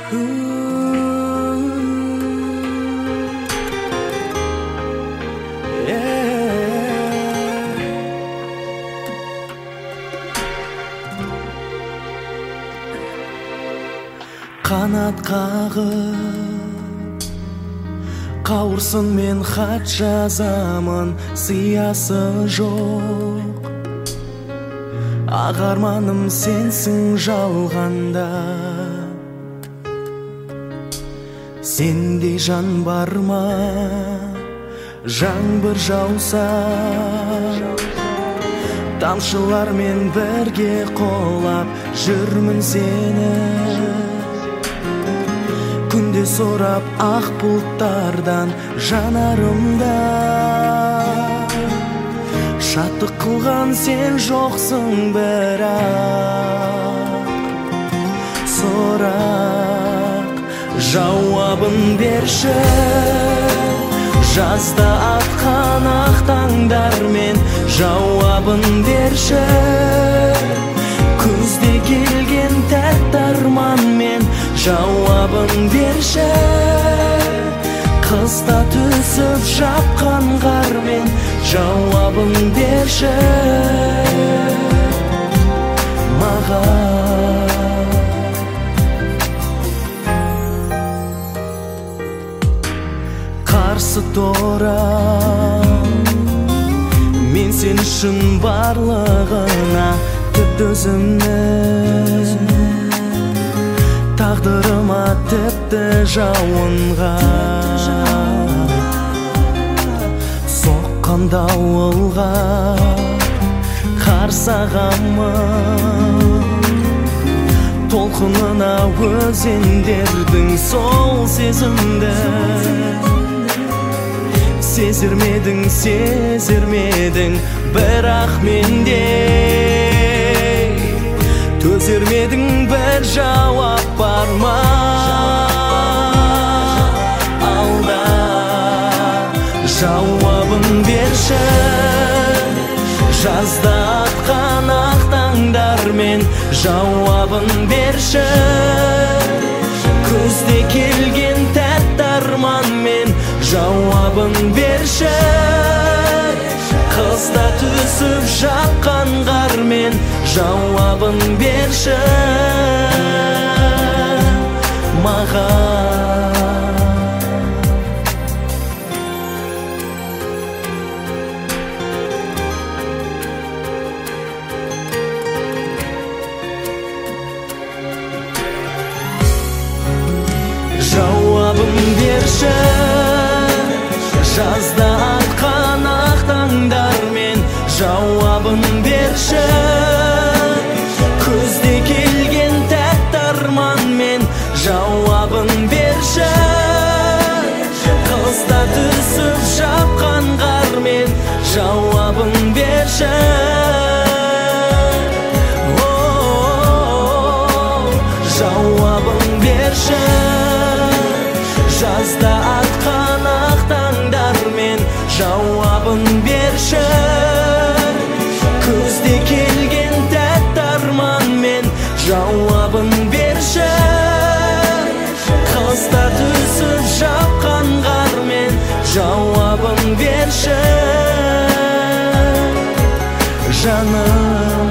Қанат қағып қауырсын мен хат жазамын, сиясы жоқ. Ағарманым сенсің жалғанда, сендей жан бар ма? Жаңбыр жауса тамшылармен бірге қолап жүрмін сені. Күнде сорап ақ бұлттардан жанарымда, шаттық қылған сен жоқсың бірақ. Сорақ жауабын берші, жазда атқан ақ таңдармен жауабын берші. Күзде келген тәтті арманмен жауабын берші. Қыста түсіп жапқан қармен жауабын берші маған. Қарсы торам, мен сен үшін барлығына тіпті өзімні, тағдырыма тіпті жауынға соққан дауылға қарсағамын. Толқынына өзендердің сол сезімді сезірмедің, сезірмедің, бірақ менде төзермедің. Бір жауап бар ма алда? Жауабын берші, жазда атқан ақ таңдармен жауабын берші. Күзде келген тәтті арманмен жауабын берші. Қыста түсіп жапқан қармен жауабын берші маған. Жауабын берші, жазда атқан ақ таңдармен жауабын берші. Күзде келген тәтті арманмен жауабын берші. Қыста түсіп жапқан қармен жауабын берші. Жауабын берші, жазда атқан ақ таңдармен жауабын берші. Күзде келген тәтті арманмен жауабын берші. Қыста түсіп жапқан қармен жауабын берші жаным.